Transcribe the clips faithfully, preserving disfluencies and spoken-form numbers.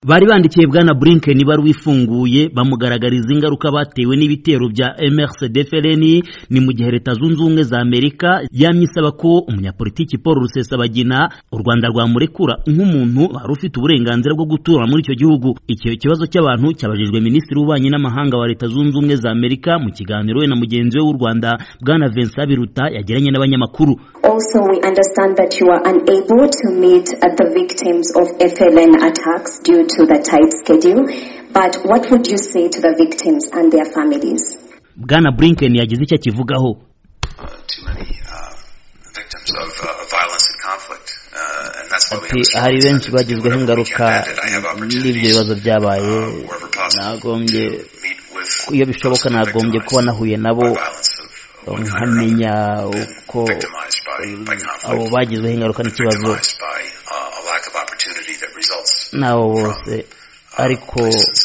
Bari bandikiye bwana Blinken bari wifunguye bamugaragariza ingaruka batewe n'ibitero bya M R C D F L N ni mu gihe Leta Zunze Ubumwe za Amerika yamyisaba ko umunyapolitiki Paul Rusesabagina u Rwanda rwamurekura nk'umuntu wari ufite uburenganzira bwo gutura muri icyo gihugu. Icyo kibazo cy'abantu cyabajijwe Minisitiri w'Ububanyi n'Amahanga wa Leta Zunze Ubumwe za Amerika mu kiganiro we na mugenzi we w'u Rwanda bwana Vincent Biruta yagiranye n'abanyamakuru. Also, we understand that you are unable to meet at the victims of F L N attacks due to the tight schedule, but what would you say to the victims and their families? Bwana Blinken yagize icyo kivugaho. Ati hari benshi bagizweho ingaruka n'ibyo bibazo byabaye, nagombye iyo bishoboka nagombye kuba nahuye nabo nkamenya uko abo bagizweho ingaruka n'ikibazo nabo bose, ariko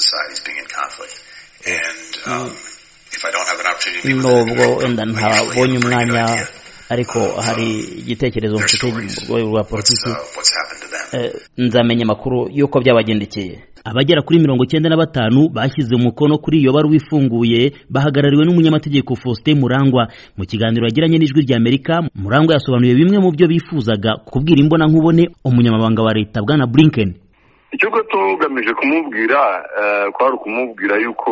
nubwo wenda ntabonye umwanya ariko hari igitekerezo mfite mu rwego rwa politiki nzamenya amakuru y'uko byabagendekeye. Abagera kuri mirongo icyenda na batanu bashyize umukono kuri iyo baruwa ifunguye bahagarariwe n'umunyamategeko Faustin Murangwa. Mu kiganiro yagiranye n'ijwi rya Amerika, Murangwa yasobanuye bimwe mu byo bifuzaga kubwira imbona nkubone umunyamabanga wa leta bwana Blinken. Icyo tugamije kumubwira kwari ukumubwira yuko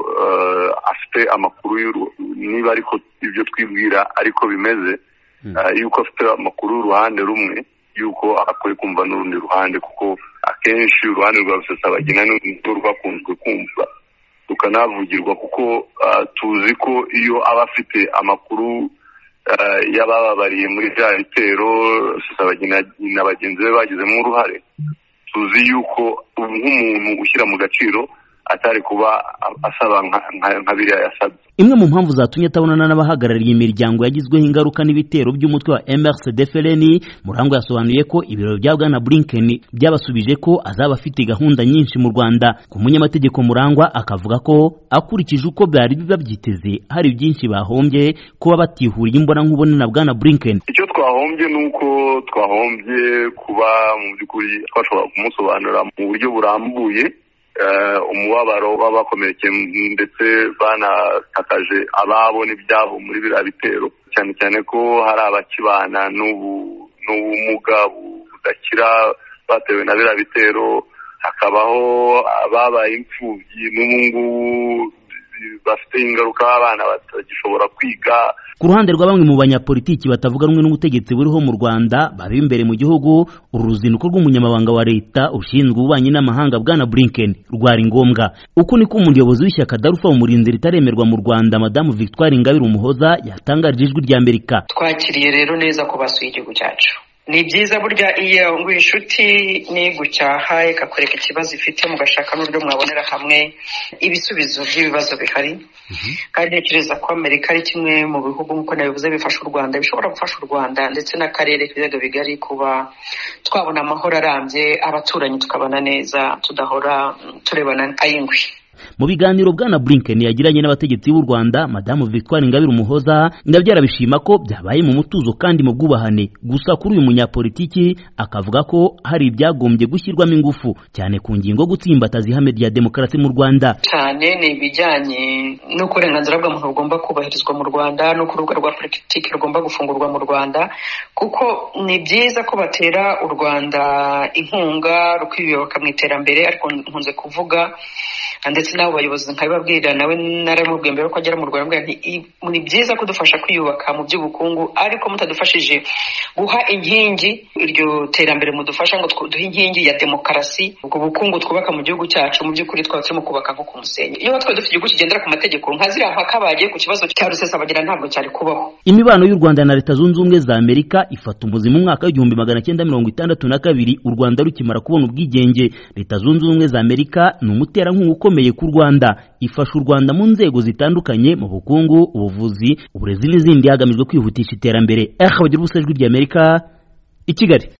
afite amakuru niba ariko ibyo twibwira ariko bimeze, yuko afite amakuru y'uruhande rumwe, yuko akwiye kumva n'urundi ruhande, kuko akenshi uruhande rwa Rusesabagina n'urwo rwakunzwe kumva rukanavugirwa, kuko tuzi ko iyo aba afite amakuru y'abababariye muri bya bitero Rusesabagina na bagenzi be bagizemo uruhare, tuzi yuko nk'umuntu ushyira mu gaciro atari kuba asaba nka biriya yasabye. Imwe mu mpamvu zatumye atabonana n'abahagarariye imiryango yagizweho ingaruka n'ibitero by'umutwe wa M R C D F L N, Murangwa yasobanuye ko ibiro bya bwana Blinken byabasubije ko azaba afite gahunda nyinshi mu Rwanda. Ku munyamategeko Murangwa akavuga ko akurikije uko byari babyiteze hari byinshi bahombye kuba batihuriye imbona nkubone na bwana Blinken. Icyo twahombye nuko twahombye kuba mu by'ukuri twashobora kumusobanura mu buryo burambuye umubabaro w'abakomerekeye ndetse banatakaje ababo n'ibyabo muri biriya bitero, cyane cyane ko hari abakibana n'ubumuga budakira batewe na biriya bitero, hakabaho ababaye imfubyi n'ubu ngubu bafite ingaruka, abana batagishobora kwiga. Ku ruhande rwa bamwe mu banyapolitiki batavuga rumwe n'ubutegetsi buriho mu Rwanda bari imbere mu gihugu, uru ruzinduko rw'umunyamabanga wa leta ushinzwe ububanyi n'amahanga bwana Blinken rwari ngombwa. Uko niko umuyobozi w'ishyaka Darufa umurinzi ritaremerwa mu Rwanda Madamu Victoire Ingabire Umuhoza yatangarije ijwi rya Amerika. Twakiriye rero neza ko basuye igihugu cyacu. Ni byiza burya iyo ngo inshuti nigucyaha ikakwereka ikibazo ifite mugashaka n'uburyo mwabonera hamwe ibisubizo by'ibibazo bihari. Kandi ntekereza ko Amerika ari kimwe mu bihugu nk'uko nabivuze bifasha u Rwanda, bishobora gufasha u Rwanda ndetse n'akarere k'ibiyaga bigari kuba twabona amahoro arambye, abaturanyi tukabana neza tudahora turebana ayingwi. Mu biganiro bwana Blinken yagiranye n'abategetsi b'u Rwanda Madamu Victoire Ingabire Umuhoza ndabyara bishima ko byabaye mu mutuzo kandi mu bwubahane. Gusa kuri uyu munyapolitiki akavuga ko hari ibyagombye gushyirwamo ingufu cyane ku ngingo gutsimbataza ihame rya demokarasi mu Rwanda. Cyane ni ibijyanye no kurenganzira bw'umuntu bugomba kubahirizwa mu Rwanda no ku rubuga rwa politiki rugomba gufungurwa mu Rwanda, kuko ni byiza ko batera u Rwanda inkunga rukiyoboka mu iterambere, ariko nkunze kuvuga ndetse n'abo bayobozi nkabibabwira nawe naramubwiye mbere ko agera mu Rwanda ni byiza kudufasha kwiyubaka mu by'ubukungu, ariko mutadufashije guha inkingi iryo terambere mudufasha ngo duhe inkingi ya demokarasi, ubwo bukungu twubaka mu gihugu cyacu mu by'ukuri twaba turimo kubaka nko ku musenyi. Iyo twe dufite igihugu kigendera ku mategeko nka ziriya mpaka bagiye ku kibazo cya Rusesabagina ntabwo cyari kubaho. Imibano y'u Rwanda na Leta Zunze Ubumwe za Amerika ifata umuzi mu mwaka w'igihumbi magana cyenda mirongo itandatu na kabiri u Rwanda rukimara kubona ubwigenge. Leta Zunze Ubumwe za Amerika ni umuterankunga ukomeye ku Rwanda, ifasha u Rwanda mu nzego zitandukanye mu bukungu, ubuvuzi, uburezi n'izindi hagamijwe kwihutisha iterambere. Aha bagira ubusajwi ry'Amerika i Kigali.